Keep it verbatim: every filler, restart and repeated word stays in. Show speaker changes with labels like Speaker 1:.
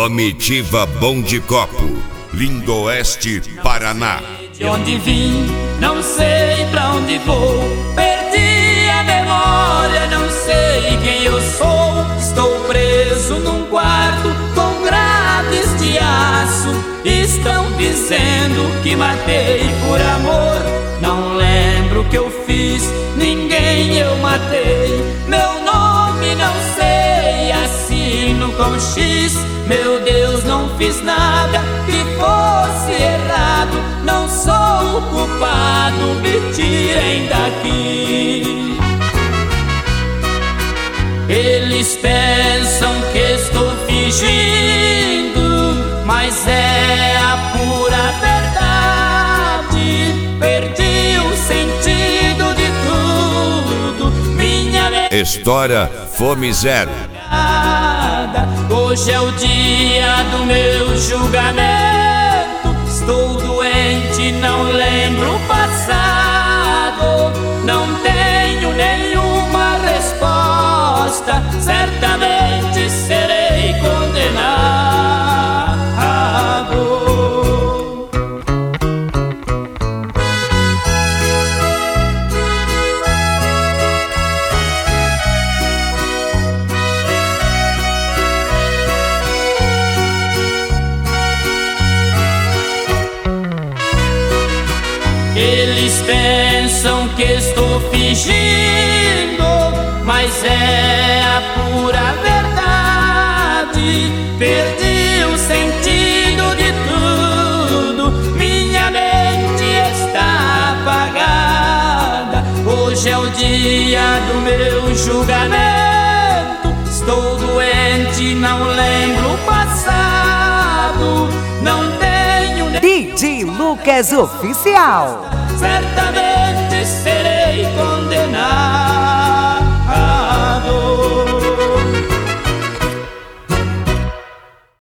Speaker 1: Comitiva Bom de Copo, Lindoeste, Paraná.
Speaker 2: De onde vim, não sei pra onde vou. Perdi a memória, não sei quem eu sou. Estou preso num quarto com grades de aço. Estão dizendo que matei por amor. Não lembro o que eu fiz, ninguém eu matei. Meu nome não sei, assino com X. Meu Deus, não fiz nada que fosse errado. Não sou o culpado, me tirem daqui. Eles pensam que estou fingindo, mas é a pura verdade. Perdi o sentido de tudo. Minha
Speaker 1: História Fome Zero.
Speaker 2: Hoje é o dia do meu julgamento. Estou doente, não lembro o passado. Não tenho nenhuma resposta. Certamente serei condenado. Eles pensam que estou fingindo, mas é a pura verdade. Perdi o sentido de tudo. Minha mente está apagada. Hoje é o dia do meu julgamento. Estou doente, não lembro o passado. Não tenho
Speaker 3: D J Lucas Oficial.
Speaker 2: certamente